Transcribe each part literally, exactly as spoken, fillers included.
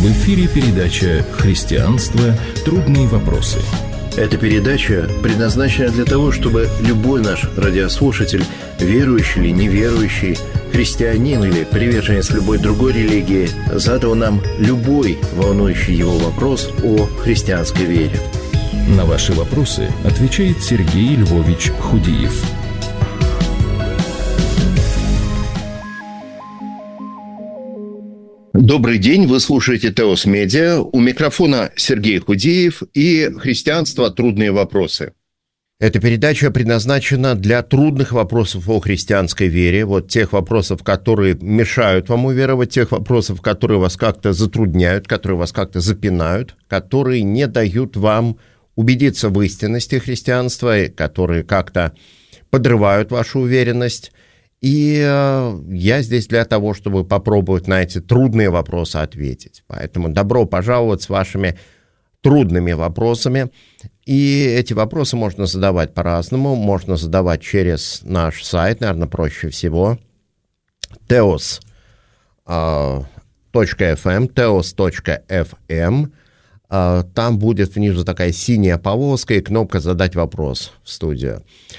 В эфире передача «Христианство. Трудные вопросы». Эта передача предназначена для того, чтобы любой наш радиослушатель, верующий или неверующий, христианин или приверженец любой другой религии, задал нам любой волнующий его вопрос о христианской вере. На ваши вопросы отвечает Сергей Львович Худиев. Добрый день, вы слушаете Теос Медиа. У микрофона Сергей Худиев и «Христианство. Трудные вопросы». Эта передача предназначена для трудных вопросов о христианской вере, вот тех вопросов, которые мешают вам уверовать, тех вопросов, которые вас как-то затрудняют, которые вас как-то запинают, которые не дают вам убедиться в истинности христианства, которые как-то подрывают вашу уверенность. И э, я здесь для того, чтобы попробовать на эти трудные вопросы ответить. Поэтому добро пожаловать с вашими трудными вопросами. И эти вопросы можно задавать по-разному. Можно задавать через наш сайт, наверное, проще всего. теос точка эф эм, теос точка эф эм. Там будет внизу такая синяя полоска и кнопка «Задать вопрос» в студию.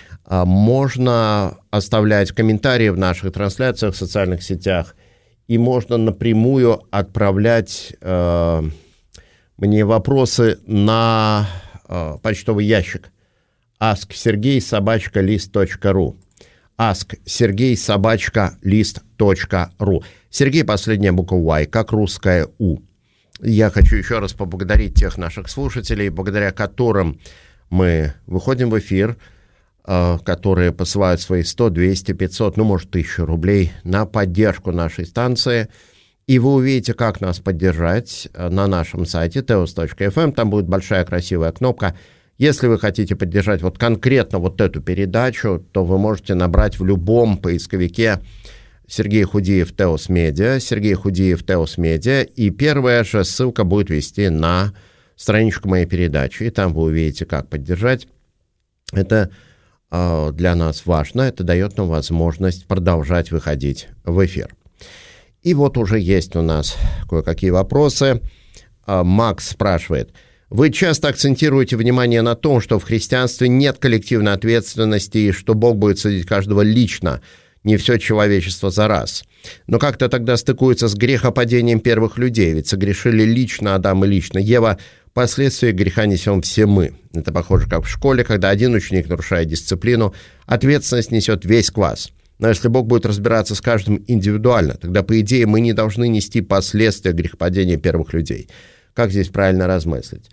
Можно оставлять комментарии в наших трансляциях в социальных сетях, и можно напрямую отправлять э, мне вопросы на э, почтовый ящик ask sergey собака list точка ру. ask sergey собака list точка ру. Сергей, последняя буква Y, как русская У. Я хочу еще раз поблагодарить тех наших слушателей, благодаря которым мы выходим в эфир, которые посылают свои сто, двести, пятьсот, ну, может, тысячу рублей на поддержку нашей станции. И вы увидите, как нас поддержать на нашем сайте теос точка эф эм. Там будет большая красивая кнопка. Если вы хотите поддержать вот конкретно вот эту передачу, то вы можете набрать в любом поисковике Сергей Худиев Теос Медиа, Сергей Худиев Теос Медиа, и первая же ссылка будет вести на страничку моей передачи. И там вы увидите, как поддержать. Это для нас важно, это дает нам возможность продолжать выходить в эфир. И вот уже есть у нас кое-какие вопросы. Макс спрашивает: вы часто акцентируете внимание на том, что в христианстве нет коллективной ответственности и что Бог будет судить каждого лично, не все человечество за раз. Но как-то тогда стыкуется с грехопадением первых людей, ведь согрешили лично Адам и лично Ева. Последствия греха несем все мы. Это похоже, как в школе, когда один ученик нарушает дисциплину, ответственность несет весь класс. Но если Бог будет разбираться с каждым индивидуально, тогда, по идее, мы не должны нести последствия грехопадения первых людей. Как здесь правильно размыслить?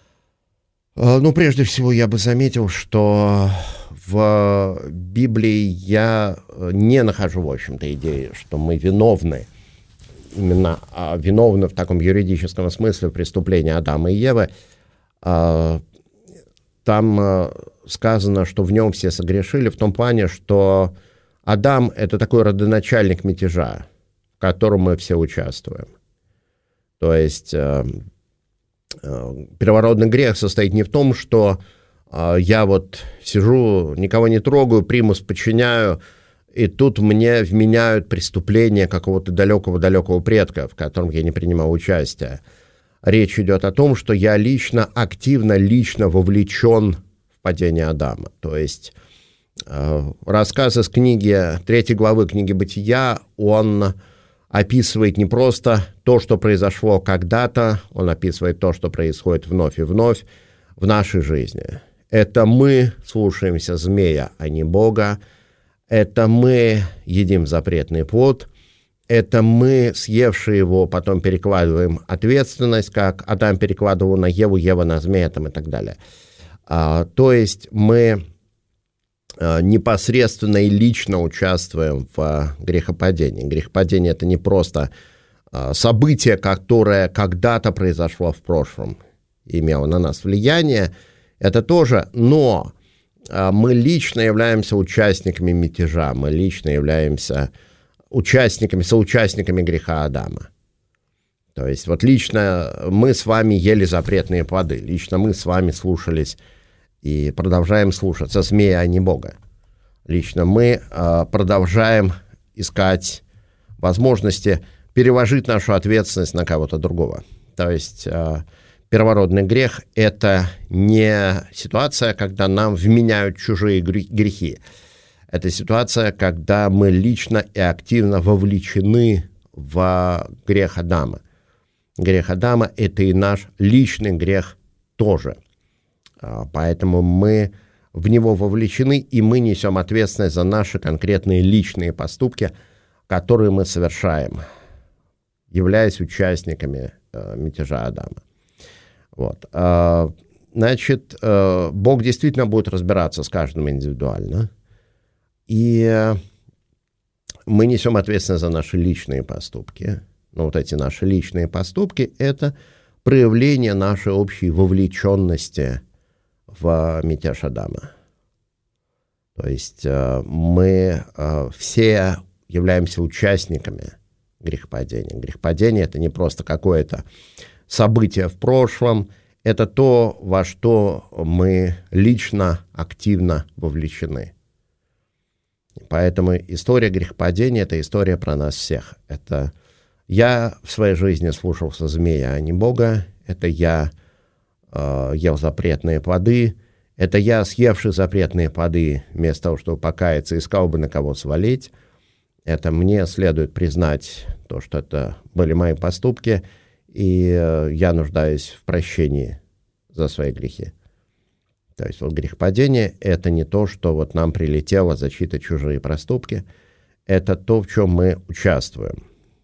Ну, прежде всего, я бы заметил, что в Библии я не нахожу, в общем-то, идеи, что мы виновны. Именно а, виновны в таком юридическом смысле в преступлении Адама и Евы. А, там а, сказано, что в нем все согрешили, в том плане, что Адам – это такой родоначальник мятежа, в котором мы все участвуем. То есть а, а, первородный грех состоит не в том, что а, я вот сижу, никого не трогаю, примус подчиняю, и тут мне вменяют преступление какого-то далекого-далекого предка, в котором я не принимал участия. Речь идет о том, что я лично, активно, лично вовлечен в падение Адама. То есть э, рассказ из книги, третьей главы книги «Бытия», он описывает не просто то, что произошло когда-то, он описывает то, что происходит вновь и вновь в нашей жизни. Это мы слушаемся змея, а не Бога. Это мы едим запретный плод, это мы, съевшие его, потом перекладываем ответственность, как Адам перекладывал на Еву, Ева на змея там, и так далее. А, то есть мы а, непосредственно и лично участвуем в а, грехопадении. Грехопадение – это не просто а, событие, которое когда-то произошло в прошлом, имело на нас влияние, это тоже, но мы лично являемся участниками мятежа, мы лично являемся участниками, соучастниками греха Адама. То есть вот лично мы с вами ели запретные плоды, лично мы с вами слушались и продолжаем слушаться змея, а не Бога. Лично мы э, продолжаем искать возможности переложить нашу ответственность на кого-то другого. То есть первородный грех – это не ситуация, когда нам вменяют чужие грехи. Это ситуация, когда мы лично и активно вовлечены в грех Адама. Грех Адама – это и наш личный грех тоже. Поэтому мы в него вовлечены, и мы несем ответственность за наши конкретные личные поступки, которые мы совершаем, являясь участниками мятежа Адама. Вот. Значит, Бог действительно будет разбираться с каждым индивидуально, и мы несем ответственность за наши личные поступки. Но вот эти наши личные поступки – это проявление нашей общей вовлеченности в мятеж Адама. То есть мы все являемся участниками грехопадения. Грехопадение – это не просто какое-то событие в прошлом, это то, во что мы лично, активно вовлечены. Поэтому история грехопадения – это история про нас всех. Это я в своей жизни слушался змея, а не Бога. Это я э, ел запретные плоды. Это я, съевший запретные плоды, вместо того, чтобы покаяться, искал бы на кого свалить. Это мне следует признать то, что это были мои поступки, и э, я нуждаюсь в прощении за свои грехи. То есть вот грехопадение – это не то, что вот нам прилетело за чьи-то чужие проступки, это то, в чем мы участвуем.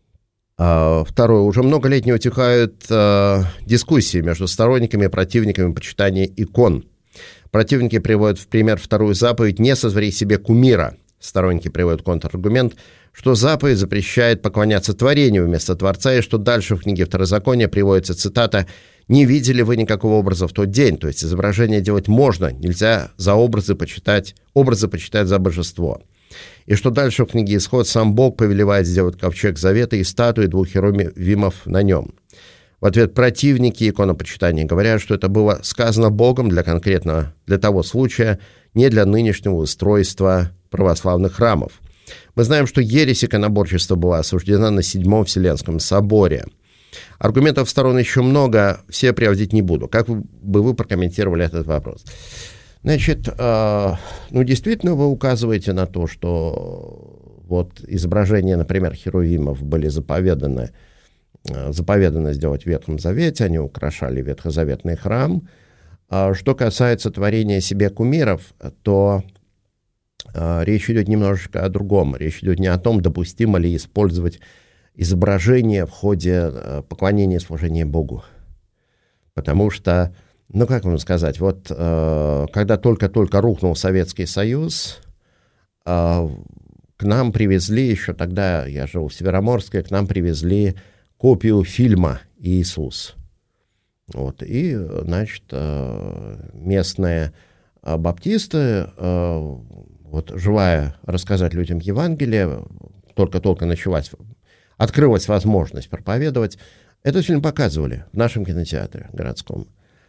А, второе. Уже много лет не утихают а, дискуссии между сторонниками и противниками почитания икон. Противники приводят в пример вторую заповедь «Не сотвори себе кумира». Сторонники приводят контраргумент, что заповедь запрещает поклоняться творению вместо Творца, и что дальше в книге Второзакония приводится цитата «Не видели вы никакого образа в тот день». То есть изображение делать можно, нельзя за образы почитать, образы почитать за божество. И что дальше в книге Исход сам Бог повелевает сделать ковчег завета и статуи двух херувимов на нем. В ответ противники иконопочитания говорят, что это было сказано Богом для конкретного, для того случая, не для нынешнего устройства православных храмов. Мы знаем, что ересь иконоборчества была осуждена на Седьмом Вселенском соборе. Аргументов сторон еще много, все приводить не буду. Как бы вы прокомментировали этот вопрос? Значит, э, ну, действительно, вы указываете на то, что вот изображения, например, херувимов были заповеданы, э, заповедано сделать в Ветхом Завете, они украшали ветхозаветный храм. А что касается творения себе кумиров, то э, речь идет немножечко о другом. Речь идет не о том, допустимо ли использовать изображение в ходе э, поклонения и служения Богу. Потому что, ну, как вам сказать, вот э, когда только-только рухнул Советский Союз, э, к нам привезли, еще тогда я жил в Североморске, к нам привезли копию фильма «Иисус». Вот, и, значит, э, местные э, баптисты, э, вот, желая рассказать людям Евангелие, только-только началась, открылась возможность проповедовать, этот фильм показывали в нашем кинотеатре городском.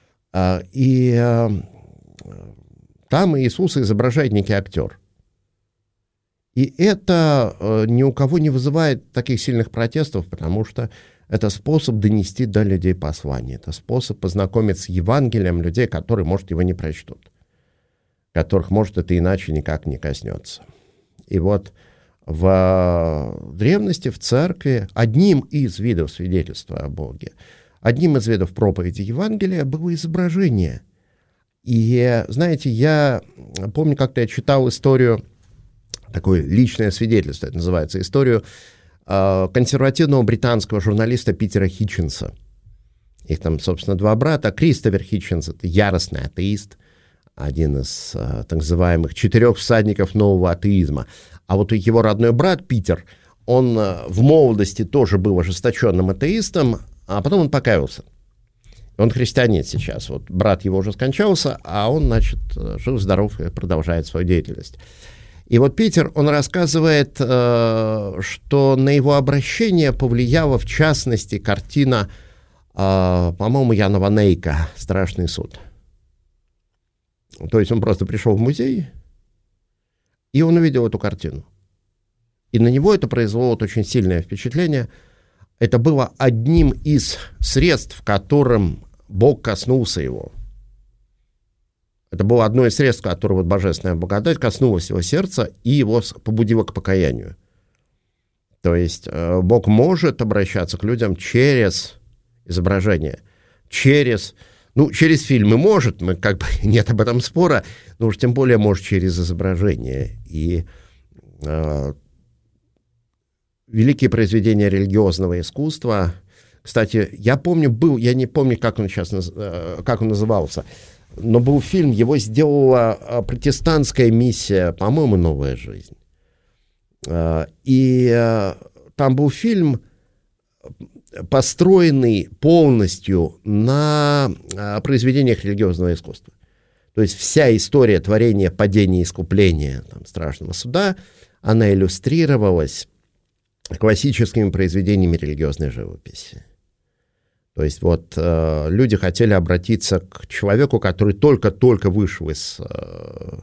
И э, там Иисуса изображает некий актер. И это э, ни у кого не вызывает таких сильных протестов, потому что это способ донести до людей послание. Это способ познакомить с Евангелием людей, которые, может, его не прочтут, которых, может, это иначе никак не коснется. И вот в древности, в церкви, одним из видов свидетельства о Боге, одним из видов проповеди Евангелия было изображение. И, знаете, я помню, как-то я читал историю, такое личное свидетельство, это называется, историю э, консервативного британского журналиста Питера Хитченса. Их там, собственно, два брата. Кристофер Хитченс — это яростный атеист, один из э, так называемых четырех всадников нового атеизма. А вот его родной брат Питер, он э, в молодости тоже был ожесточенным атеистом, а потом он покаялся. Он христианин сейчас. Вот брат его уже скончался, а он, значит, жив-здоров и продолжает свою деятельность. И вот Питер, он рассказывает, э, что на его обращение повлияла, в частности, картина, э, по-моему, Яна ван Эйка «Страшный суд». То есть он просто пришел в музей, и он увидел эту картину. И на него это произвело вот очень сильное впечатление. это было одним из средств, которым Бог коснулся его. Это было одно из средств, которое вот божественная благодать коснулась его сердца и его побудила к покаянию. То есть Бог может обращаться к людям через изображение, через, ну, через фильмы может, мы как бы нет об этом спора, но уж тем более может через изображение. И э, великие произведения религиозного искусства, кстати, я помню, был, я не помню, как он сейчас, как он назывался, но был фильм, его сделала протестантская миссия, по-моему, «Новая жизнь». И там был фильм, построенный полностью на произведениях религиозного искусства. То есть вся история творения, падения и искупления там, страшного суда, она иллюстрировалась классическими произведениями религиозной живописи. То есть вот э, люди хотели обратиться к человеку, который только-только вышел из э,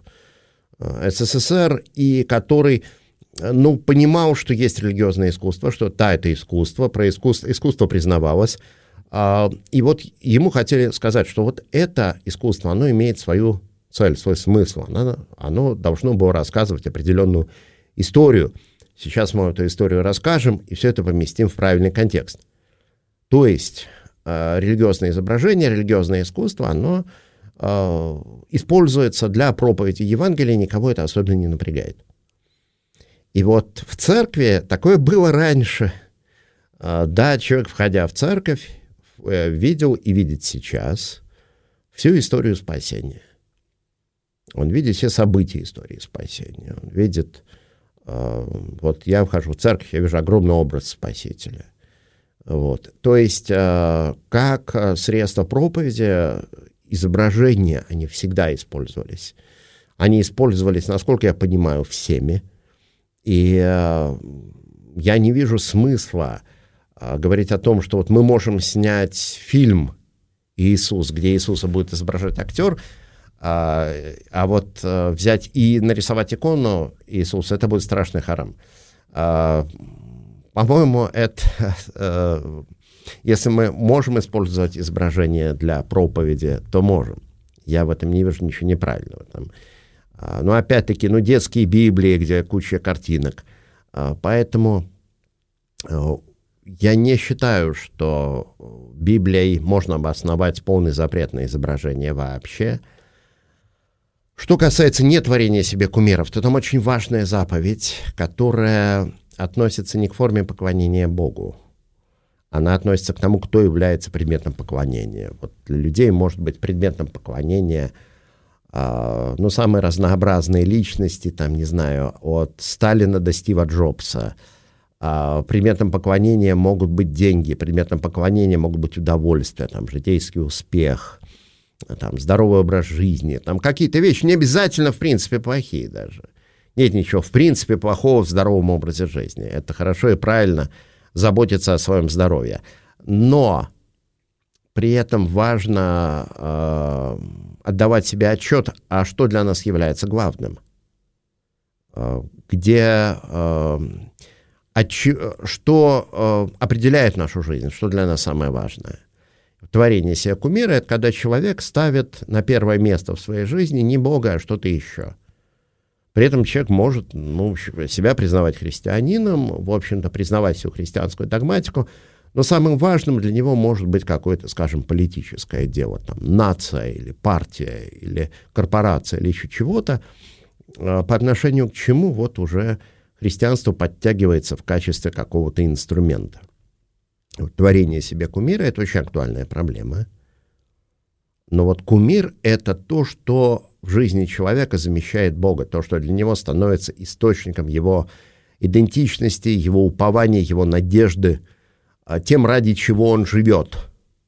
СССР и который, ну, понимал, что есть религиозное искусство, что да, это искусство, про искусство, искусство признавалось. Э, и вот ему хотели сказать, что вот это искусство, оно имеет свою цель, свой смысл. Оно, оно должно было рассказывать определенную историю. Сейчас мы эту историю расскажем и все это поместим в правильный контекст. То есть э, религиозное изображение, религиозное искусство, оно э, используется для проповеди Евангелия, никого это особенно не напрягает. И вот в церкви такое было раньше. Э, да, человек, входя в церковь, э, видел и видит сейчас всю историю спасения. Он видит все события истории спасения. Он видит, э, вот я вхожу в церковь, я вижу огромный образ Спасителя. Вот. То есть, э, как средство проповеди, изображения, они всегда использовались. Они использовались, насколько я понимаю, всеми. И э, я не вижу смысла э, говорить о том, что вот мы можем снять фильм «Иисус», где Иисуса будет изображать актер, а, а вот э, взять и нарисовать икону Иисуса, это будет страшный харам. А, По-моему, это, э, если мы можем использовать изображение для проповеди, то можем. Я в этом не вижу ничего неправильного. Там. А, но опять-таки, ну, детские Библии, где куча картинок. А, поэтому э, я не считаю, что Библией можно обосновать полный запрет на изображение вообще. Что касается нетворения себе кумиров, то там очень важная заповедь, которая относится не к форме поклонения Богу. Она относится к тому, кто является предметом поклонения. Вот для людей может быть предметом поклонения э, ну, самые разнообразные личности, там, не знаю, от Сталина до Стива Джобса. Э, предметом поклонения могут быть деньги, предметом поклонения могут быть удовольствия, там, житейский успех, там, здоровый образ жизни, там какие-то вещи, не обязательно, в принципе, плохие даже. Нет ничего, в принципе, плохого в здоровом образе жизни. Это хорошо и правильно заботиться о своем здоровье. Но при этом важно э, отдавать себе отчет, а что для нас является главным. Э, где, э, отч... что э, определяет нашу жизнь, что для нас самое важное. Творение себе кумира — это когда человек ставит на первое место в своей жизни не Бога, а что-то еще. При этом человек может, ну, себя признавать христианином, в общем-то, признавать всю христианскую догматику, но самым важным для него может быть какое-то, скажем, политическое дело, там, нация или партия, или корпорация, или еще чего-то, по отношению к чему вот уже христианство подтягивается в качестве какого-то инструмента. Творение себе кумира — это очень актуальная проблема. Но вот кумир — это то, что в жизни человека замещает Бога, то, что для него становится источником его идентичности, его упования, его надежды, тем, ради чего он живет.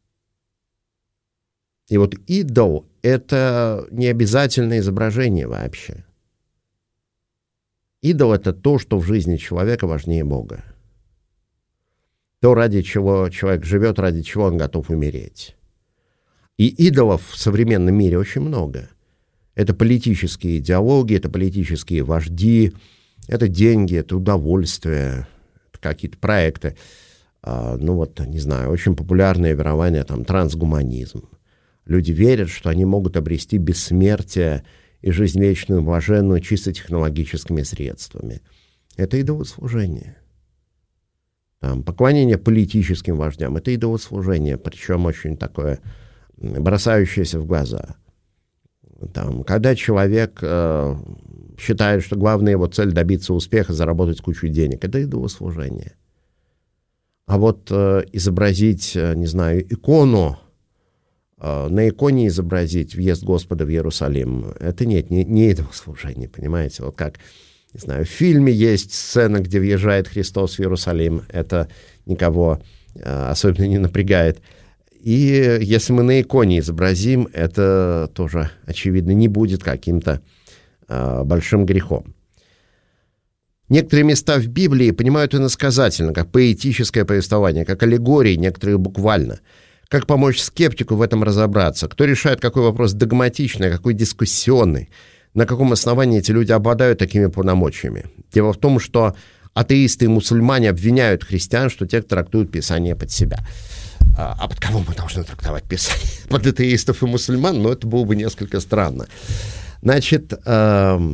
И вот идол — это не обязательное изображение вообще. Идол — это то, что в жизни человека важнее Бога. То, ради чего человек живет, ради чего он готов умереть. И идолов в современном мире очень много. Это политические идеологии, это политические вожди, это деньги, это удовольствие, это какие-то проекты. ну вот, не знаю, очень популярное верование, там, трансгуманизм. Люди верят, что они могут обрести бессмертие и жизнь вечную, блаженную чисто технологическими средствами. Это идолослужение. Там, поклонение политическим вождям — это идолослужение, причем очень такое бросающееся в глаза. Там, когда человек э, считает, что главная его цель — добиться успеха, заработать кучу денег, это идолослужение. А вот э, изобразить, э, не знаю, икону, э, на иконе изобразить въезд Господа в Иерусалим, это нет, не, не идолослужение, понимаете? Вот как, не знаю, в фильме есть сцена, где въезжает Христос в Иерусалим, это никого э, особенно не напрягает. И если мы на иконе изобразим, это тоже, очевидно, не будет каким-то э, большим грехом. Некоторые места в Библии понимают иносказательно, как поэтическое повествование, как аллегории, некоторые буквально. Как помочь скептику в этом разобраться? Кто решает, какой вопрос догматичный, а какой дискуссионный? На каком основании эти люди обладают такими полномочиями? Дело в том, что атеисты и мусульмане обвиняют христиан, что те трактуют Писание под себя. А под кого мы должны трактовать Писание? Под атеистов и мусульман? Но это было бы несколько странно. Значит, э,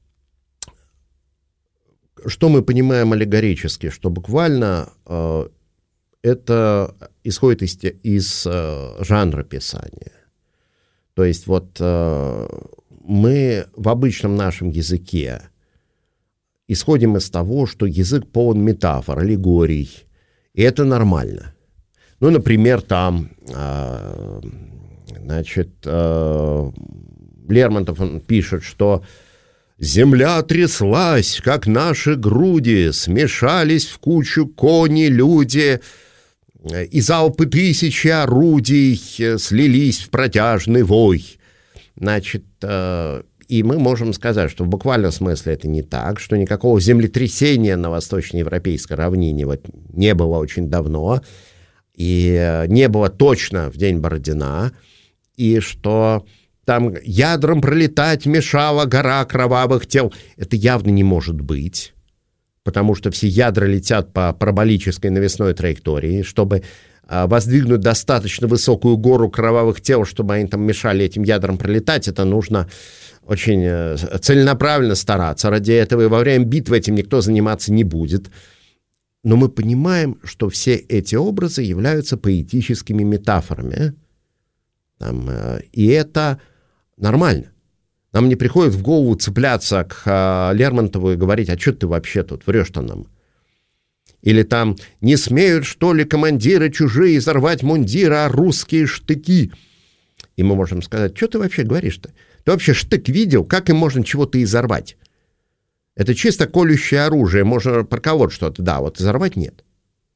что мы понимаем аллегорически? Что буквально э, это исходит из, из э, жанра Писания. То есть вот э, мы в обычном нашем языке исходим из того, что язык полон метафор, аллегорий, и это нормально. Ну, например, там, э, значит, э, Лермонтов он пишет, что «Земля тряслась, как наши груди, смешались в кучу кони, люди, и залпы тысячи орудий слились в протяжный вой». Значит, э, и мы можем сказать, что в буквальном смысле это не так, что никакого землетрясения на восточноевропейской равнине вот не было очень давно, и не было точно в день Бородина, и что там ядром пролетать мешала гора кровавых тел. Это явно не может быть, потому что все ядра летят по параболической навесной траектории. Чтобы а, воздвигнуть достаточно высокую гору кровавых тел, чтобы они там мешали этим ядрам пролетать, это нужно очень а, целенаправленно стараться. Ради этого и во время битвы этим никто заниматься не будет. Но мы понимаем, что все эти образы являются поэтическими метафорами. Там, э, и это нормально. Нам не приходит в голову цепляться к э, Лермонтову и говорить, а что ты вообще тут врешь-то нам? Или там, не смеют, что ли, командиры чужие изорвать мундиры, а русские штыки. И мы можем сказать, что ты вообще говоришь-то? Ты вообще штык видел? Как им можно чего-то изорвать? Это чисто колющее оружие, можно проколоть что-то, да, вот изорвать нет.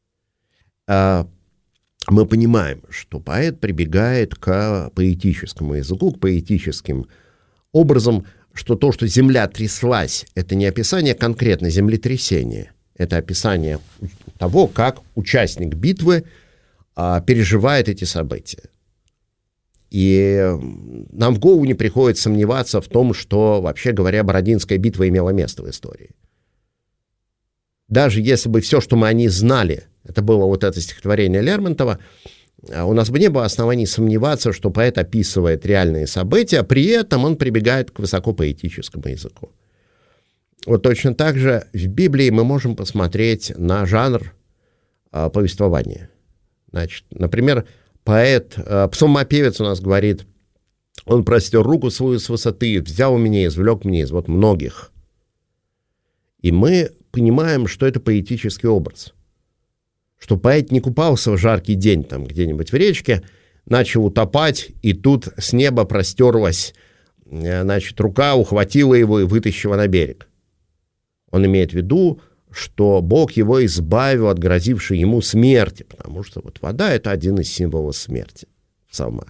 А, мы понимаем, что поэт прибегает к поэтическому языку, к поэтическим образом, что то, что земля тряслась, это не описание конкретно землетрясения, это описание того, как участник битвы а, переживает эти события. И нам в голову не приходит сомневаться в том, что, вообще говоря, Бородинская битва имела место в истории. Даже если бы все, что мы о ней знали, это было вот это стихотворение Лермонтова, у нас бы не было оснований сомневаться, что поэт описывает реальные события, а при этом он прибегает к высокопоэтическому языку. Вот точно так же в Библии мы можем посмотреть на жанр а, повествования. Значит, например, поэт, псалмопевец у нас говорит, он простер руку свою с высоты, взял меня, извлек меня из вот многих. И мы понимаем, что это поэтический образ. Что поэт не купался в жаркий день там где-нибудь в речке, начал утопать, и тут с неба простерлась, значит, рука, ухватила его и вытащила на берег. Он имеет в виду, что Бог его избавил от грозившей ему смерти, потому что вот вода — это один из символов смерти в псалмах.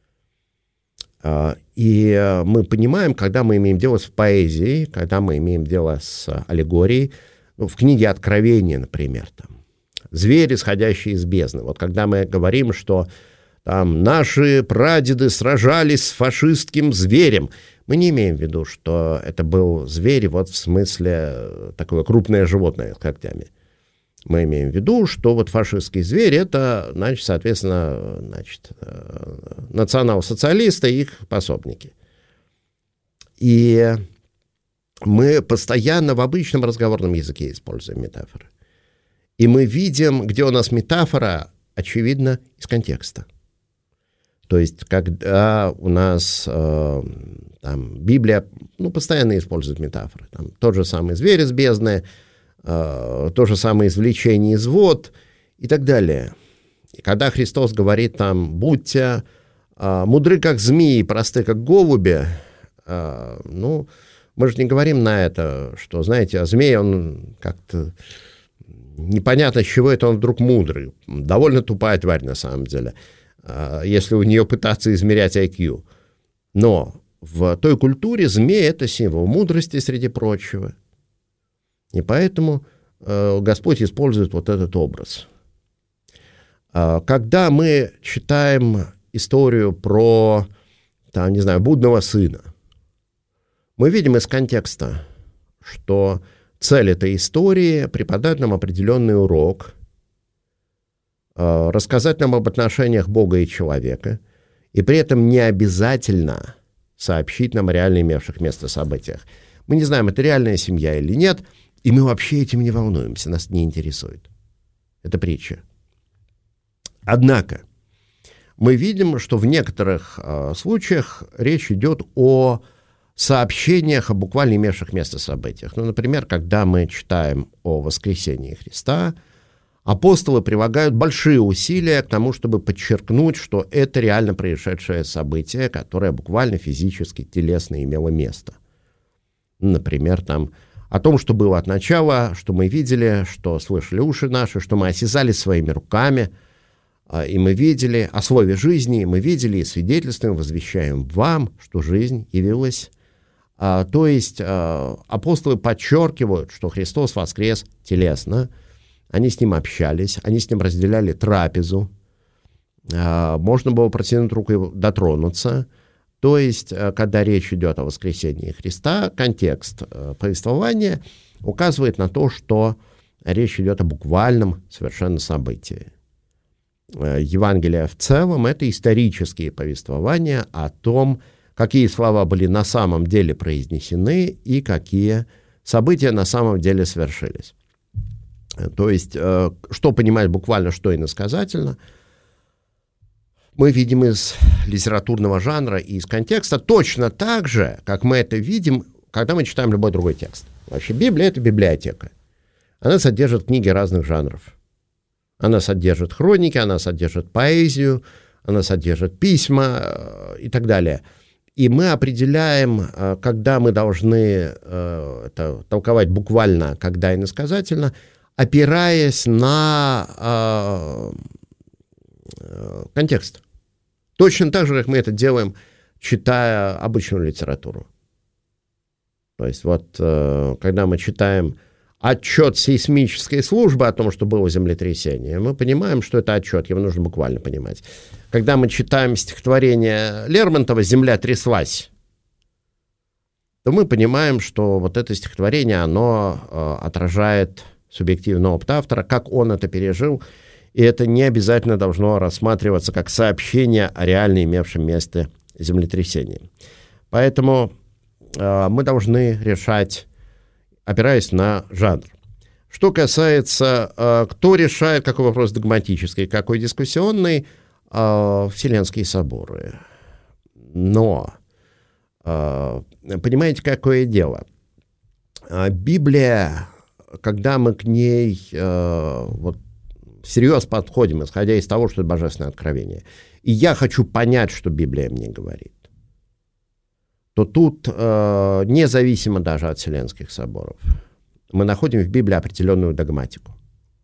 И мы понимаем, когда мы имеем дело с поэзией, когда мы имеем дело с аллегорией, ну, в книге Откровения, например, там, зверь, исходящий из бездны. Вот когда мы говорим, что там наши прадеды сражались с фашистским зверем, мы не имеем в виду, что это был зверь вот в смысле такое крупное животное с когтями. Мы имеем в виду, что вот фашистский зверь — это, значит, соответственно, значит, национал-социалисты и их пособники. И мы постоянно в обычном разговорном языке используем метафоры. И мы видим, где у нас метафора, очевидно, из контекста. То есть, когда у нас э, там, Библия, ну, постоянно использует метафоры. Там, тот же самый зверь из бездны, э, то же самое извлечение из вод и так далее. И когда Христос говорит там, будьте э, мудры, как змеи, просты, как голуби, э, ну, мы же не говорим на это, что, знаете, а змей, он как-то непонятно, с чего это он вдруг мудрый. Довольно тупая тварь на самом деле, если у нее пытаться измерять ай кью. Но в той культуре змей — это символ мудрости, среди прочего. И поэтому Господь использует вот этот образ. Когда мы читаем историю про, там, не знаю, блудного сына, мы видим из контекста, что цель этой истории — преподать нам определенный урок, рассказать нам об отношениях Бога и человека, и при этом не обязательно сообщить нам о реально имевших место событиях. Мы не знаем, это реальная семья или нет, и мы вообще этим не волнуемся, нас не интересует. Это притча. Однако мы видим, что в некоторых э, случаях речь идет о сообщениях о буквально имевших место событиях. Ну, например, когда мы читаем о воскресении Христа, апостолы прилагают большие усилия к тому, чтобы подчеркнуть, что это реально происшедшее событие, которое буквально физически, телесно имело место. Например, там, о том, что было от начала, что мы видели, что слышали уши наши, что мы осязали своими руками, и мы видели о слове жизни, мы видели и свидетельствуем, возвещаем вам, что жизнь явилась. То есть апостолы подчеркивают, что Христос воскрес телесно, они с ним общались, они с ним разделяли трапезу, можно было протянуть руку и дотронуться. То есть, когда речь идет о воскресении Христа, контекст повествования указывает на то, что речь идет о буквальном совершенно событии. Евангелие в целом — это исторические повествования о том, какие слова были на самом деле произнесены и какие события на самом деле свершились. То есть, что понимать буквально, что иносказательно, мы видим из литературного жанра и из контекста точно так же, как мы это видим, когда мы читаем любой другой текст. Вообще Библия — это библиотека. Она содержит книги разных жанров. Она содержит хроники, она содержит поэзию, она содержит письма и так далее. И мы определяем, когда мы должны это толковать буквально, когда иносказательно, опираясь на э, контекст. Точно так же, как мы это делаем, читая обычную литературу. То есть вот, э, когда мы читаем отчет сейсмической службы о том, что было землетрясение, мы понимаем, что это отчет, его нужно буквально понимать. Когда мы читаем стихотворение Лермонтова «Земля тряслась», то мы понимаем, что вот это стихотворение, оно э, отражает субъективный опыт автора, как он это пережил, и это не обязательно должно рассматриваться как сообщение о реально имевшем место землетрясении. Поэтому э, мы должны решать, опираясь на жанр. Что касается, э, кто решает, какой вопрос догматический, какой дискуссионный, э, Вселенские соборы. Но, э, понимаете, какое дело? Э, Библия, когда мы к ней э, вот, всерьез подходим, исходя из того, что это божественное откровение, и я хочу понять, что Библия мне говорит, то тут, э, независимо даже от Вселенских соборов, мы находим в Библии определенную догматику.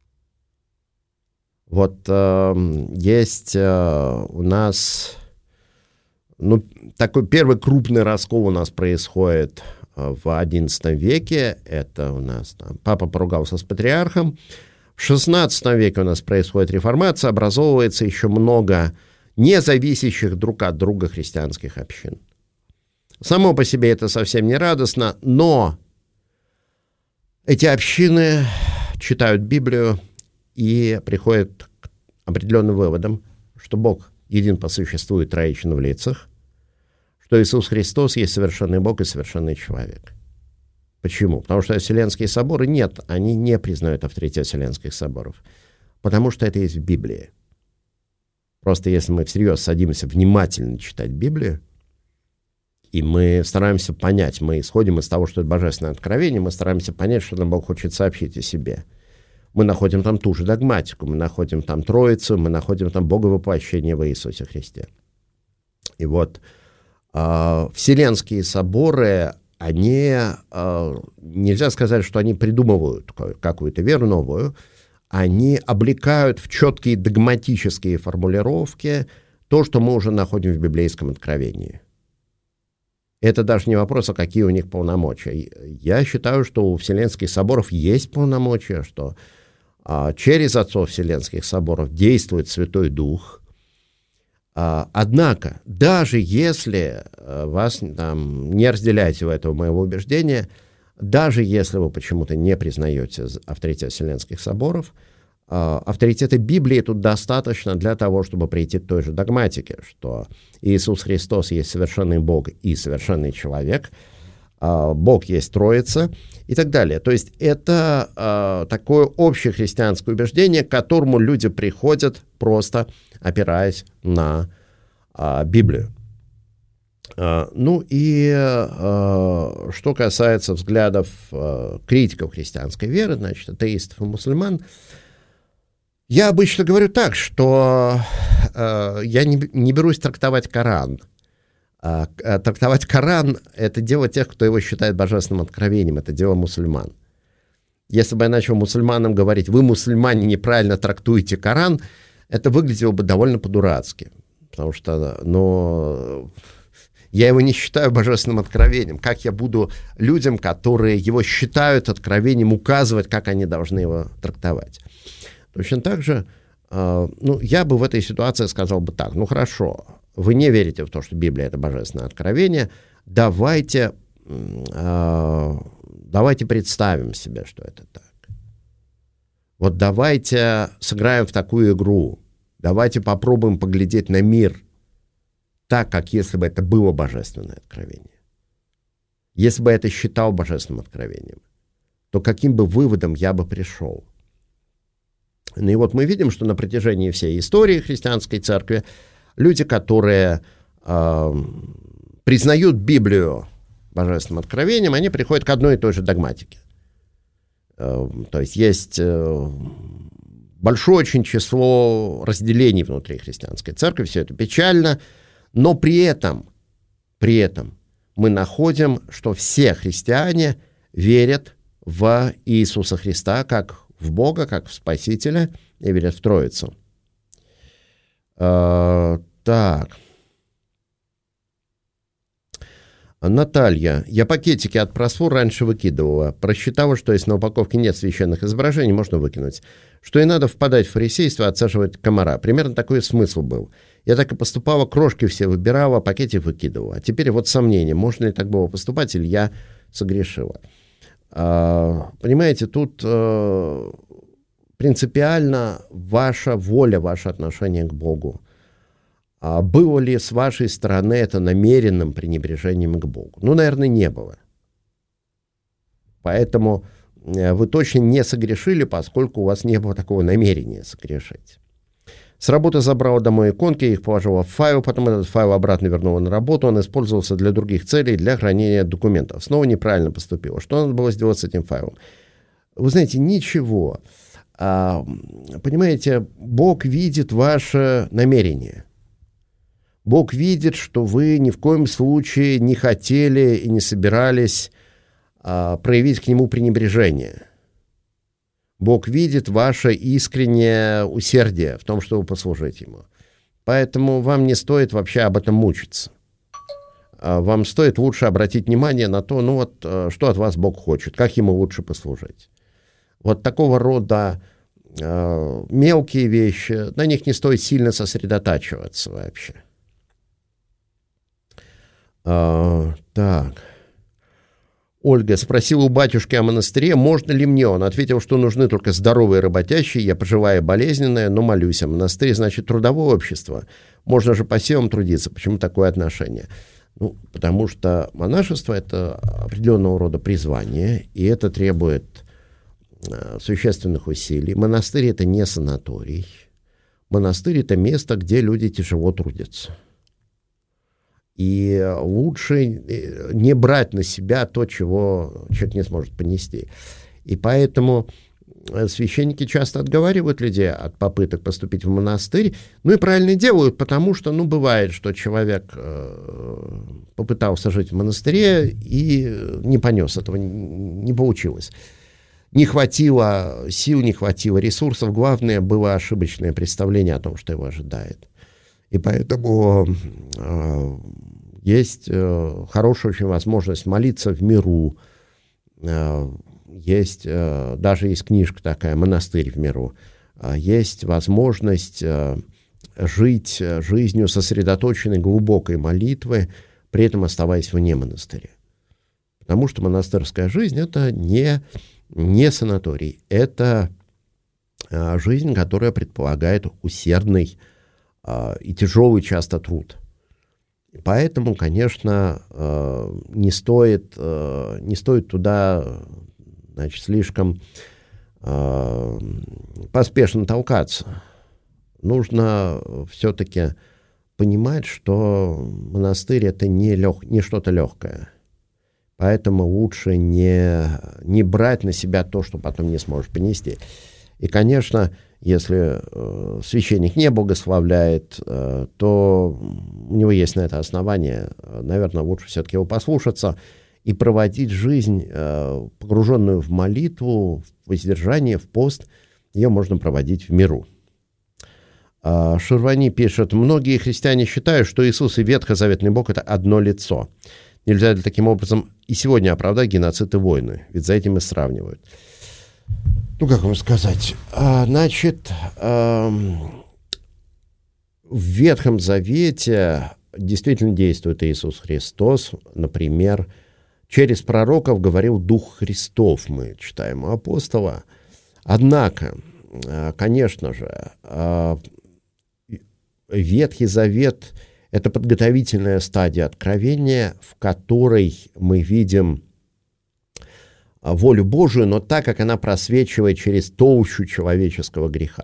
Вот э, есть э, у нас, ну, такой первый крупный раскол у нас происходит в одиннадцатом веке, это у нас там, папа поругался с патриархом. В шестнадцатом веке у нас происходит реформация, образовывается еще много независящих друг от друга христианских общин. Само по себе это совсем не радостно, но эти общины читают Библию и приходят к определенным выводам, что Бог един по существу и троичен в лицах, что Иисус Христос есть совершенный Бог и совершенный человек. Почему? Потому что Вселенские соборы нет, они не признают авторитет Вселенских соборов, потому что это есть в Библии. Просто если мы всерьез садимся внимательно читать Библию, и мы стараемся понять, мы исходим из того, что это божественное откровение, мы стараемся понять, что нам Бог хочет сообщить о себе. Мы находим там ту же догматику, мы находим там Троицу, мы находим там Боговоплощение в Иисусе Христе. И вот э, Вселенские соборы, они, э, нельзя сказать, что они придумывают какую-то веру новую, они облекают в четкие догматические формулировки то, что мы уже находим в библейском откровении. Это даже не вопрос, а какие у них полномочия. Я считаю, что у Вселенских соборов есть полномочия, что а, через отцов Вселенских соборов действует Святой Дух. А, однако, даже если а, вас там, не разделяете в этого моего убеждения, даже если вы почему-то не признаете авторитет Вселенских соборов, авторитета Библии тут достаточно для того, чтобы прийти к той же догматике, что Иисус Христос есть совершенный Бог и совершенный человек, Бог есть Троица и так далее. То есть это такое общее христианское убеждение, к которому люди приходят, просто опираясь на Библию. Ну и что касается взглядов критиков христианской веры, значит, атеистов и мусульман, я обычно говорю так, что э, я не, не берусь трактовать Коран. А, а трактовать Коран — это дело тех, кто его считает божественным откровением, это дело мусульман. Если бы я начал мусульманам говорить, вы, мусульмане, неправильно трактуете Коран, это выглядело бы довольно по-дурацки, потому что, ну, я его не считаю божественным откровением. Как я буду людям, которые его считают откровением, указывать, как они должны его трактовать? Точно так же, э, ну, я бы в этой ситуации сказал бы так, ну, хорошо, вы не верите в то, что Библия — это божественное откровение, давайте, э, давайте представим себе, что это так. Вот давайте сыграем в такую игру, давайте попробуем поглядеть на мир так, как если бы это было божественное откровение. Если бы я это считал божественным откровением, то каким бы выводом я бы пришел? Ну и вот мы видим, что на протяжении всей истории христианской церкви люди, которые э, признают Библию божественным откровением, они приходят к одной и той же догматике. Э, то есть есть э, большое очень число разделений внутри христианской церкви, все это печально, но при этом, при этом мы находим, что все христиане верят в Иисуса Христа как в Бога, как в Спасителя, и верят в Троицу. А, так. Наталья. Я пакетики от просфор раньше выкидывала. Просчитала, что если на упаковке нет священных изображений, можно выкинуть. Что и надо впадать в фарисейство, отсаживать комара. Примерно такой смысл был. Я так и поступала, крошки все выбирала, пакетик выкидывала. А теперь вот сомнение, можно ли так было поступать, или я согрешила. А, понимаете, тут а, принципиально ваша воля, ваше отношение к Богу. А было ли с вашей стороны это намеренным пренебрежением к Богу? Ну, наверное, не было. Поэтому вы точно не согрешили, поскольку у вас не было такого намерения согрешить. С работы забрала домой иконки, их положила в файл, потом этот файл обратно вернула на работу, он использовался для других целей, для хранения документов. Снова неправильно поступила. Что надо было сделать с этим файлом? Вы знаете, ничего. А, понимаете, Бог видит ваше намерение. Бог видит, что вы ни в коем случае не хотели и не собирались а, проявить к Нему пренебрежение. Бог видит ваше искреннее усердие в том, чтобы послужить Ему. Поэтому вам не стоит вообще об этом мучиться. Вам стоит лучше обратить внимание на то, ну вот, что от вас Бог хочет, как Ему лучше послужить. Вот такого рода э, мелкие вещи, на них не стоит сильно сосредотачиваться вообще. Э, так... Ольга спросила у батюшки о монастыре, можно ли мне. Он ответил, что нужны только здоровые работящие, я поживаю болезненная, но молюсь. А монастырь значит трудовое общество. Можно же по силам трудиться. Почему такое отношение? Ну, потому что монашество – это определенного рода призвание, и это требует э, существенных усилий. Монастырь – это не санаторий. Монастырь – это место, где люди тяжело трудятся. И лучше не брать на себя то, чего человек не сможет понести. И поэтому священники часто отговаривают людей от попыток поступить в монастырь. Ну и правильно делают, потому что, ну, бывает, что человек э, попытался жить в монастыре и не понес этого, не получилось. Не хватило сил, не хватило ресурсов. Главное, было ошибочное представление о том, что его ожидает. И поэтому э, есть э, хорошая очень возможность молиться в миру. Э, есть, э, даже есть книжка такая «Монастырь в миру». Э, есть возможность э, жить жизнью сосредоточенной глубокой молитвы, при этом оставаясь вне монастыря. Потому что монастырская жизнь – это не, не санаторий. Это э, жизнь, которая предполагает усердный и тяжелый часто труд. И поэтому, конечно, не стоит, не стоит туда, значит, слишком поспешно толкаться. Нужно все-таки понимать, что монастырь – это не, лег, не что-то легкое. Поэтому лучше не, не брать на себя то, что потом не сможешь понести. И, конечно, если э, священник не благословляет, э, то у него есть на это основание. Наверное, лучше все-таки его послушаться и проводить жизнь, э, погруженную в молитву, в воздержание, в пост. Ее можно проводить в миру. Э, Шервани пишет, многие христиане считают, что Иисус и Ветхозаветный Бог – это одно лицо. Нельзя ли таким образом и сегодня оправдать геноцид и войны? Ведь за этим и сравнивают. Ну, как вам сказать, а, значит, а, в Ветхом Завете действительно действует Иисус Христос. Например, через пророков говорил Дух Христов, мы читаем у апостола. Однако, а, конечно же, а, Ветхий Завет – это подготовительная стадия откровения, в которой мы видим волю Божию, но так, как она просвечивает через толщу человеческого греха.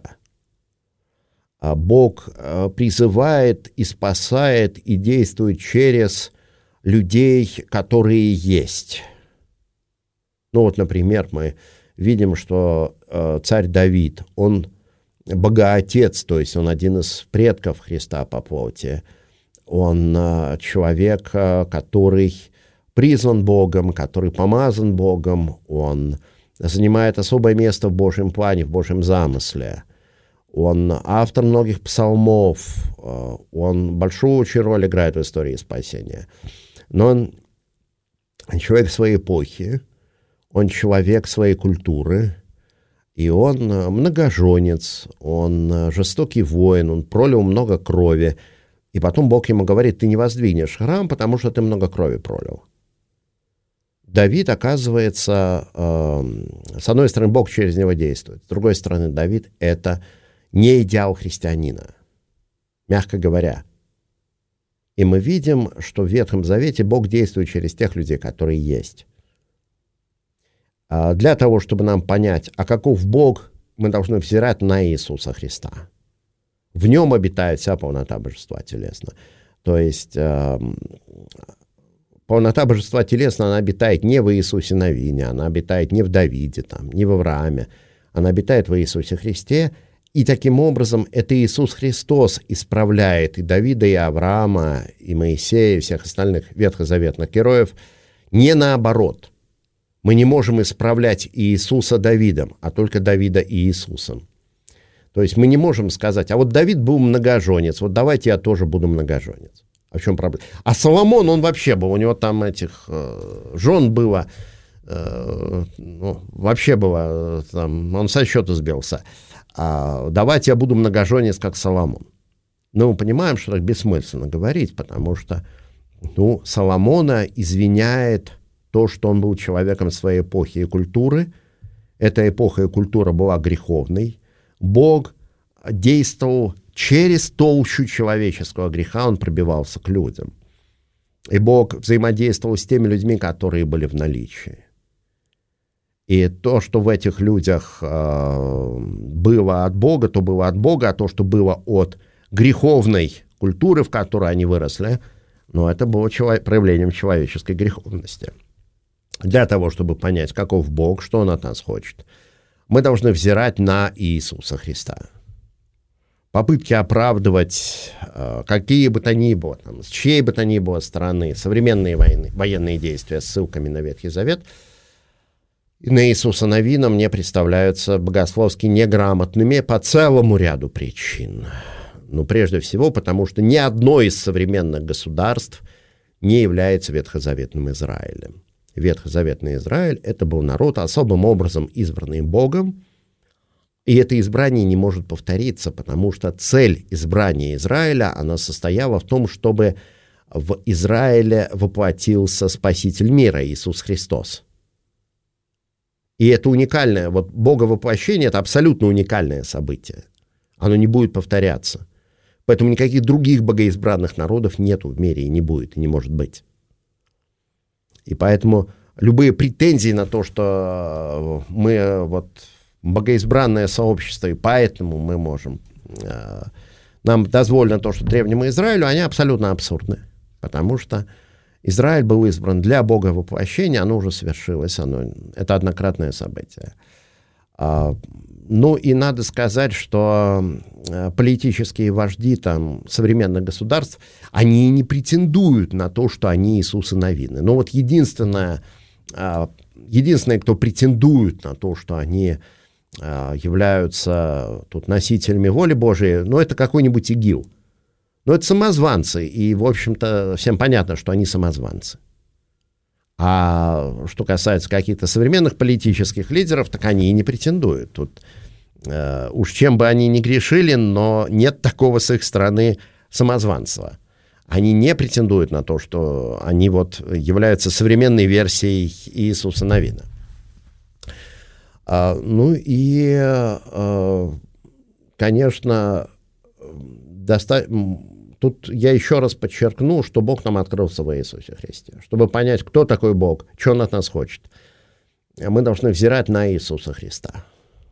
Бог призывает и спасает и действует через людей, которые есть. Ну вот, например, мы видим, что царь Давид, он богоотец, то есть он один из предков Христа по плоти. Он человек, который призван Богом, который помазан Богом, он занимает особое место в Божьем плане, в Божьем замысле. Он автор многих псалмов, он большую очень роль играет в истории спасения. Но он человек своей эпохи, он человек своей культуры, и он многоженец, он жестокий воин, он пролил много крови. И потом Бог ему говорит, ты не воздвигнешь храм, потому что ты много крови пролил. Давид, оказывается, э, с одной стороны, Бог через него действует, с другой стороны, Давид – это не идеал христианина, мягко говоря. И мы видим, что в Ветхом Завете Бог действует через тех людей, которые есть. А для того, чтобы нам понять, а каков Бог, мы должны взирать на Иисуса Христа. В нем обитает вся полнота божества телесно. То есть э, полнота божества телесно, она обитает не в Иисусе Навине, она обитает не в Давиде, там, не в Аврааме, она обитает в Иисусе Христе, и таким образом это Иисус Христос исправляет и Давида, и Авраама, и Моисея, и всех остальных ветхозаветных героев, не наоборот. Мы не можем исправлять Иисуса Давидом, а только Давида Иисусом. То есть мы не можем сказать, а вот Давид был многоженец, вот давайте я тоже буду многоженец. А в чем проблема? А Соломон, он вообще был, у него там этих э, жен было, э, ну, вообще было, э, там, он со счета сбился. А давайте я буду многоженец, как Соломон. Но мы понимаем, что так бессмысленно говорить, потому что, ну, Соломона извиняет то, что он был человеком своей эпохи и культуры. Эта эпоха и культура была греховной. Бог действовал через толщу человеческого греха, он пробивался к людям. И Бог взаимодействовал с теми людьми, которые были в наличии. И то, что в этих людях э, было от Бога, то было от Бога, а то, что было от греховной культуры, в которой они выросли, ну, это было чело- проявлением человеческой греховности. Для того, чтобы понять, каков Бог, что Он от нас хочет, мы должны взирать на Иисуса Христа. Попытки оправдывать э, какие бы то ни было, там, с чьей бы то ни было стороны, современные войны, военные действия с ссылками на Ветхий Завет, и на Иисуса Навина мне представляются богословски неграмотными по целому ряду причин. Ну, прежде всего, потому что ни одно из современных государств не является ветхозаветным Израилем. Ветхозаветный Израиль — это был народ, особым образом избранный Богом, и это избрание не может повториться, потому что цель избрания Израиля, она состояла в том, чтобы в Израиле воплотился Спаситель мира, Иисус Христос. И это уникальное, вот Боговоплощение — это абсолютно уникальное событие. Оно не будет повторяться. Поэтому никаких других богоизбранных народов нету в мире и не будет, и не может быть. И поэтому любые претензии на то, что мы вот богоизбранное сообщество, и поэтому мы можем, э, нам дозволено то, что древнему Израилю, они абсолютно абсурдны. Потому что Израиль был избран для Бога воплощения, оно уже свершилось, оно, это однократное событие. А, ну и надо сказать, что политические вожди там, современных государств, они не претендуют на то, что они Иисуса Навины. Но вот единственное, единственное, кто претендует на то, что они являются тут носителями воли Божией, ну это какой-нибудь ИГИЛ. Но это самозванцы, и, в общем-то, всем понятно, что они самозванцы. А что касается каких-то современных политических лидеров, так они и не претендуют. Тут э, уж чем бы они ни грешили, но нет такого с их стороны самозванства. Они не претендуют на то, что они вот являются современной версией Иисуса Навина. А, ну и, а, конечно, доста... тут я еще раз подчеркну, что Бог нам открылся в Иисусе Христе. Чтобы понять, кто такой Бог, что Он от нас хочет, мы должны взирать на Иисуса Христа.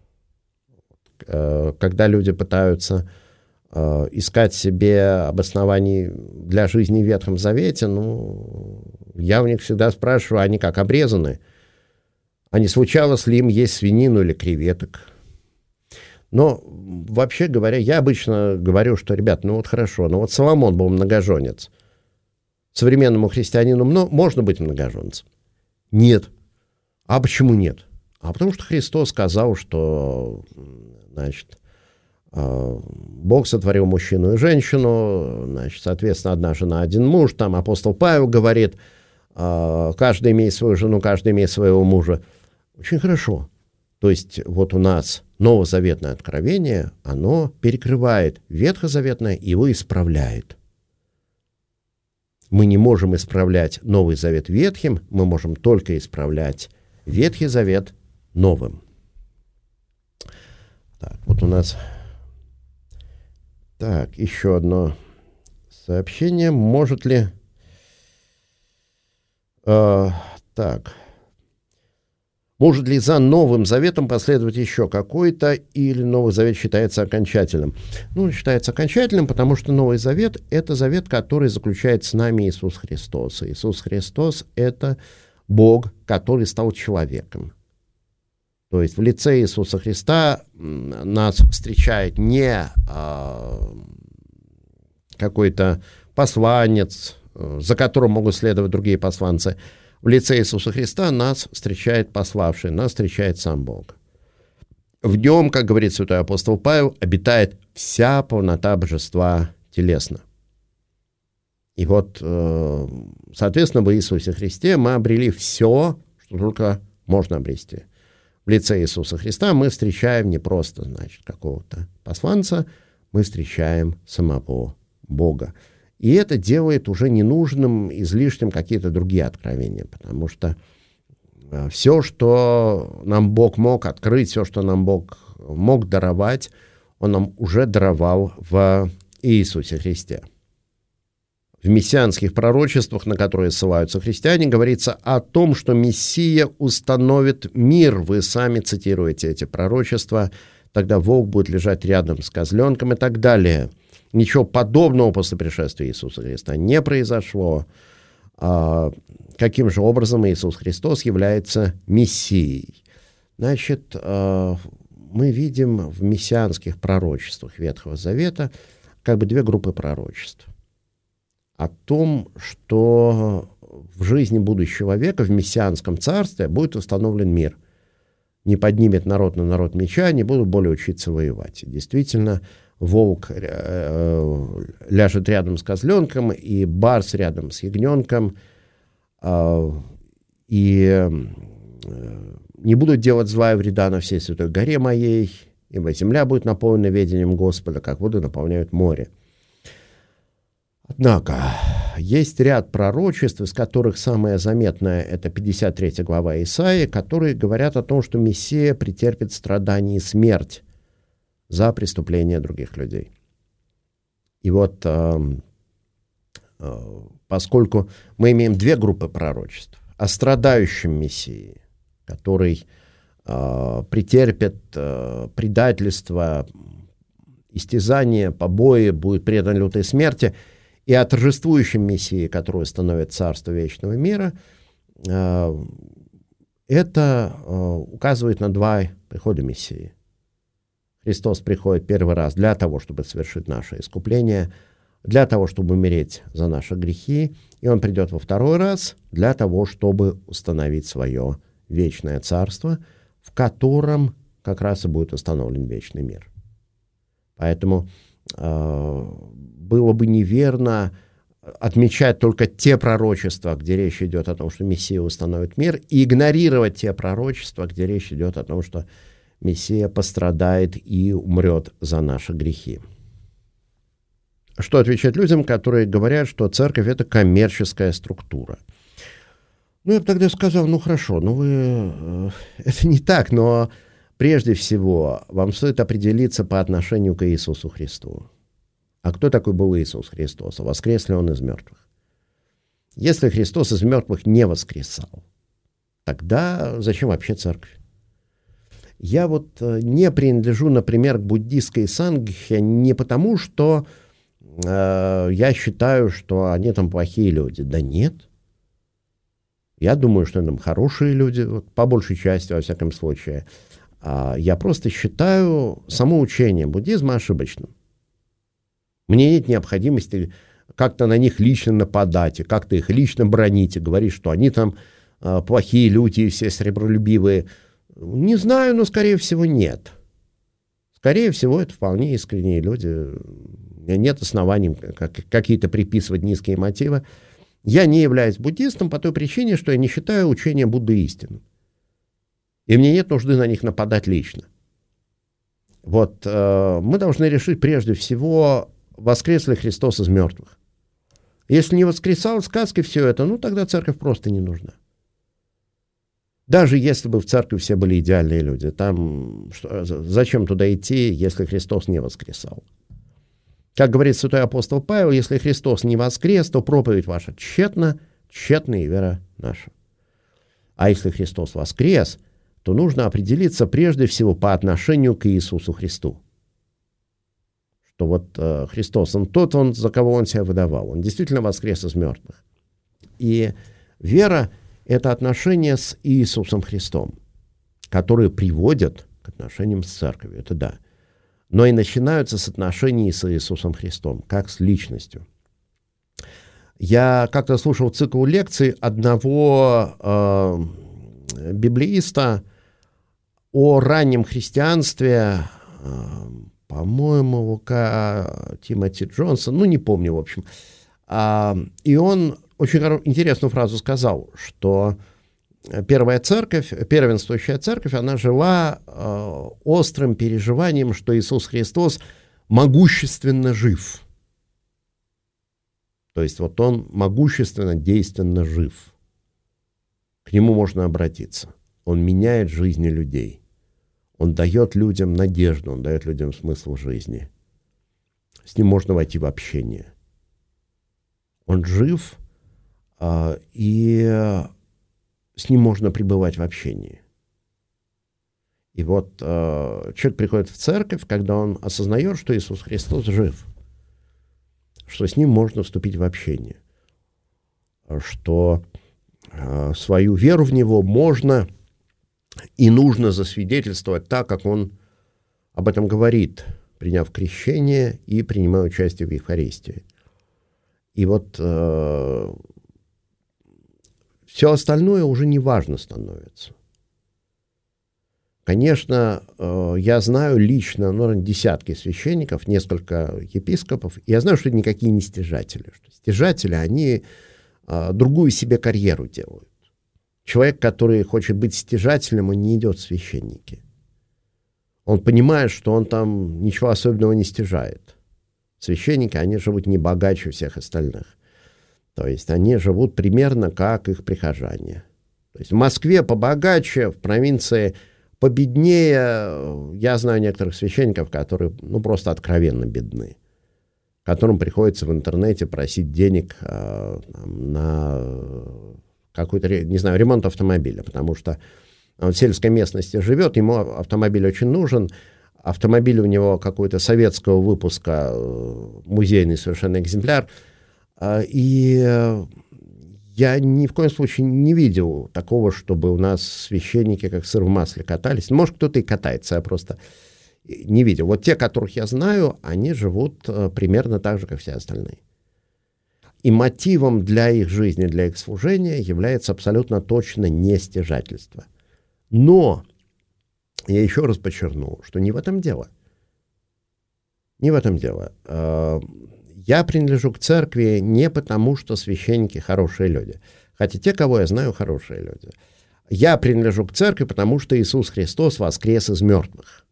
Когда люди пытаются искать себе обоснований для жизни в Ветхом Завете, ну, я у них всегда спрашиваю, они как обрезаны? А не случалось ли им есть свинину или креветок? Но, вообще говоря, я обычно говорю, что, ребят, ну вот хорошо, ну вот Соломон был многоженец. Современному христианину можно быть многоженцем? Нет. А почему нет? А потому что Христос сказал, что, значит, Бог сотворил мужчину и женщину, значит, соответственно, одна жена, один муж. Там апостол Павел говорит, каждый имеет свою жену, каждый имеет своего мужа. Очень хорошо. То есть вот у нас новозаветное откровение, оно перекрывает ветхозаветное и его исправляет. Мы не можем исправлять Новый Завет ветхим, мы можем только исправлять Ветхий Завет новым. Так, вот у нас... Так, еще одно сообщение. Может ли... Э, так... Может ли за Новым Заветом последовать еще какой-то, или Новый Завет считается окончательным? Ну, он считается окончательным, потому что Новый Завет – это завет, который заключает с нами Иисус Христос. И Иисус Христос – это Бог, который стал человеком. То есть в лице Иисуса Христа нас встречает не а, какой-то посланец, за которым могут следовать другие посланцы. В лице Иисуса Христа нас встречает пославший, нас встречает сам Бог. В нем, как говорит святой апостол Павел, обитает вся полнота божества телесно. И вот, соответственно, в Иисусе Христе мы обрели все, что только можно обрести. В лице Иисуса Христа мы встречаем не просто, значит, какого-то посланца, мы встречаем самого Бога. И это делает уже ненужным, излишним какие-то другие откровения, потому что все, что нам Бог мог открыть, все, что нам Бог мог даровать, Он нам уже даровал в Иисусе Христе. В мессианских пророчествах, на которые ссылаются христиане, говорится о том, что Мессия установит мир. Вы сами цитируете эти пророчества. Тогда волк будет лежать рядом с козленком и так далее. Ничего подобного после пришествия Иисуса Христа не произошло. А каким же образом Иисус Христос является Мессией? Значит, мы видим в мессианских пророчествах Ветхого Завета как бы две группы пророчеств. О том, что в жизни будущего века в мессианском царстве будет установлен мир. Не поднимет народ на народ меча, не будут более учиться воевать. И действительно, волк э, ляжет рядом с козленком, и барс рядом с ягненком, э, и э, не будут делать зла и вреда на всей святой горе моей, ибо земля будет наполнена ведением Господа, как воды наполняют море. Однако, есть ряд пророчеств, из которых самое заметное – это пятьдесят третья глава Исаии, которые говорят о том, что Мессия претерпит страдания и смерть за преступления других людей. И вот, э, э, поскольку мы имеем две группы пророчеств, о страдающем Мессии, который э, претерпит э, предательство, истязание, побои, будет предан лютой смерти, и о торжествующем Мессии, который установит царство вечного мира, э, это э, указывает на два прихода Мессии. Христос приходит первый раз для того, чтобы совершить наше искупление, для того, чтобы умереть за наши грехи, и Он придет во второй раз для того, чтобы установить свое вечное царство, в котором как раз и будет установлен вечный мир. Поэтому э, было бы неверно отмечать только те пророчества, где речь идет о том, что Мессия установит мир, и игнорировать те пророчества, где речь идет о том, что Мессия пострадает и умрет за наши грехи. Что отвечать людям, которые говорят, что церковь – это коммерческая структура? Ну, я бы тогда сказал, ну хорошо, ну вы... это не так, но прежде всего вам стоит определиться по отношению к Иисусу Христу. А кто такой был Иисус Христос? А воскрес ли Он из мертвых? Если Христос из мертвых не воскресал, тогда зачем вообще церковь? Я вот не принадлежу, например, к буддистской сангхе не потому, что э, я считаю, что они там плохие люди. Да нет. Я думаю, что там хорошие люди, вот, по большей части, во всяком случае. А я просто считаю само учение буддизма ошибочным. Мне нет необходимости как-то на них лично нападать, и как-то их лично бронить, и говорить, что они там э, плохие люди, все сребролюбивые. Не знаю, но, скорее всего, нет. Скорее всего, это вполне искренние люди. У меня нет оснований как, какие-то приписывать низкие мотивы. Я не являюсь буддистом по той причине, что я не считаю учение Будды истинным. И мне нет нужды на них нападать лично. Вот э, мы должны решить прежде всего, воскрес ли Христос из мертвых. Если не воскресал, сказки все это, ну тогда церковь просто не нужна. Даже если бы в церкви все были идеальные люди, там что, зачем туда идти, если Христос не воскресал? Как говорит святой апостол Павел, если Христос не воскрес, то проповедь ваша тщетна, тщетна и вера наша. А если Христос воскрес, то нужно определиться прежде всего по отношению к Иисусу Христу. Что вот э, Христос, Он тот, он, за кого Он себя выдавал. Он действительно воскрес из мертвых. И вера – это отношения с Иисусом Христом, которые приводят к отношениям с церковью. Это да. Но и начинаются с отношений с Иисусом Христом, как с личностью. Я как-то слушал цикл лекций одного э, библеиста о раннем христианстве, э, по-моему, Лука Тимоти Джонсон, ну не помню, в общем. А, и он очень интересную фразу сказал, что первая церковь, первенствующая церковь, она жила э, острым переживанием, что Иисус Христос могущественно жив. То есть вот он могущественно, действенно жив. К нему можно обратиться. Он меняет жизни людей. Он дает людям надежду, он дает людям смысл жизни. С ним можно войти в общение. Он жив, и с ним можно пребывать в общении. И вот человек приходит в церковь, когда он осознает, что Иисус Христос жив, что с ним можно вступить в общение, что свою веру в Него можно и нужно засвидетельствовать так, как Он об этом говорит, приняв крещение и принимая участие в Евхаристии. И вот э, все остальное уже не важно становится. Конечно, э, я знаю лично, ну, десятки священников, несколько епископов, и я знаю, что это никакие не стяжатели. Что стяжатели, они э, другую себе карьеру делают. Человек, который хочет быть стяжателем, он не идет в священники. Он понимает, что он там ничего особенного не стяжает. Священники, они живут не богаче всех остальных. То есть они живут примерно как их прихожане. То есть в Москве побогаче, в провинции победнее. Я знаю некоторых священников, которые ну, просто откровенно бедны, которым приходится в интернете просить денег э, на какой-то, не знаю, ремонт автомобиля, потому что он в сельской местности живет, ему автомобиль очень нужен, автомобиль у него какой-то советского выпуска, музейный совершенно экземпляр, и я ни в коем случае не видел такого, чтобы у нас священники как сыр в масле катались. Может, кто-то и катается, я просто не видел. Вот те, которых я знаю, они живут примерно так же, как все остальные. И мотивом для их жизни, для их служения является абсолютно точно не стяжательство. Но я еще раз подчеркну, что не в этом дело. Не в этом дело. Я принадлежу к церкви не потому, что священники хорошие люди. Хотя те, кого я знаю, хорошие люди. Я принадлежу к церкви, потому что Иисус Христос воскрес из мертвых.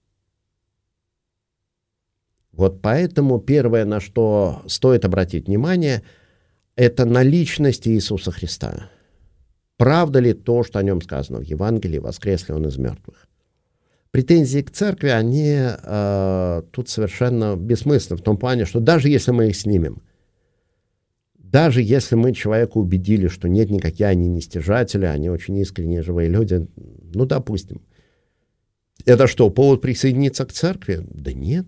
Вот поэтому первое, на что стоит обратить внимание, это на личность Иисуса Христа. Правда ли то, что о нем сказано в Евангелии, воскрес ли он из мертвых? Претензии к церкви, они э, тут совершенно бессмысленны, в том плане, что даже если мы их снимем, даже если мы человека убедили, что нет, никакие они не стяжатели, они очень искренние, живые люди, ну, допустим. Это что, повод присоединиться к церкви? Да нет.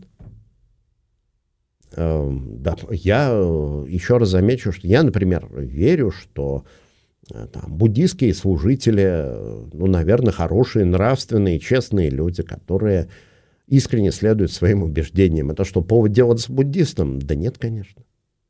Да, я еще раз замечу, что я, например, верю, что там, буддийские служители, ну, наверное, хорошие, нравственные, честные люди, которые искренне следуют своим убеждениям. Это что, повод делаться буддистом? Да нет, конечно.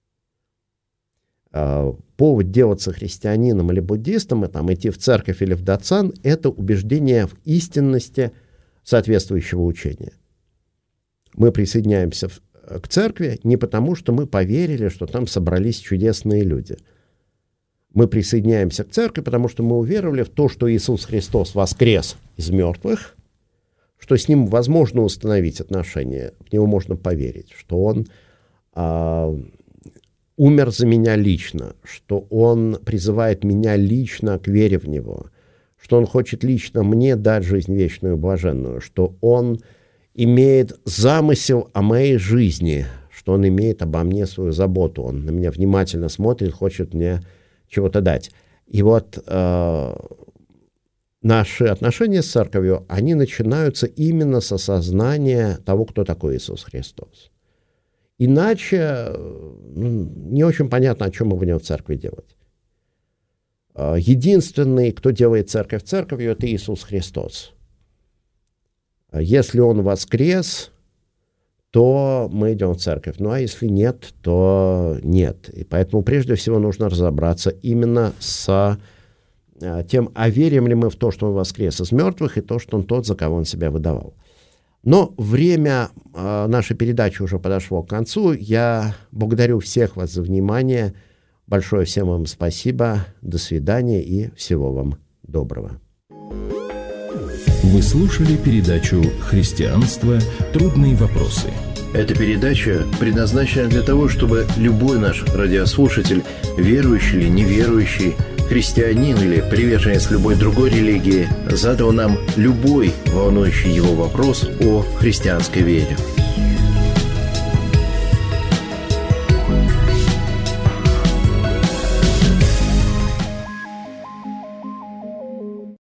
Повод делаться христианином или буддистом, и там, идти в церковь или в дацан, это убеждение в истинности соответствующего учения. Мы присоединяемся в к церкви не потому, что мы поверили, что там собрались чудесные люди. Мы присоединяемся к церкви, потому что мы уверовали в то, что Иисус Христос воскрес из мертвых, что с Ним возможно установить отношения, в Него можно поверить, что Он а, умер за меня лично, что Он призывает меня лично к вере в Него, что Он хочет лично мне дать жизнь вечную и блаженную, что Он имеет замысел о моей жизни, что Он имеет обо мне свою заботу, Он на меня внимательно смотрит, хочет мне чего-то дать. И вот э, наши отношения с церковью, они начинаются именно с осознания того, кто такой Иисус Христос. Иначе ну, не очень понятно, о чем мы будем в церкви делать. Э, единственный, кто делает церковь церковью, это Иисус Христос. Если Он воскрес, то мы идем в церковь. Ну, а если нет, то нет. И поэтому прежде всего нужно разобраться именно с тем, а верим ли мы в то, что Он воскрес из мертвых, и то, что Он тот, за кого Он себя выдавал. Но время нашей передачи уже подошло к концу. Я благодарю всех вас за внимание. Большое всем вам спасибо. До свидания и всего вам доброго. Вы слушали передачу «Христианство. Трудные вопросы». Эта передача предназначена для того, чтобы любой наш радиослушатель, верующий или неверующий, христианин или приверженец любой другой религии, задал нам любой волнующий его вопрос о христианской вере.